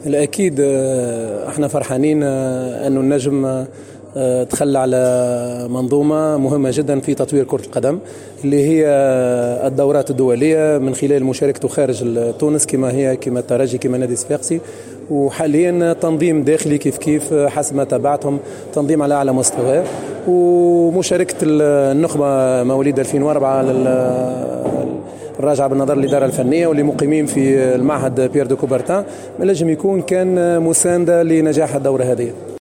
الأكيد احنا فرحانين أنه النجم دخل على منظومة مهمة جدا في تطوير كرة القدم اللي هي الدورات الدولية من خلال مشاركته خارج تونس كما الترجي كما نادي صفاقسي، وحاليا تنظيم داخلي كيف حسب ما تابعتهم تنظيم على أعلى مستوى، ومشاركة النخبة مواليد 2004 الراجعة بالنظر للإدارة الفنية واللي مقيمين في المعهد بيير دو كوبرتان، ما لازم يكون كان مساندة لنجاح الدورة هذه.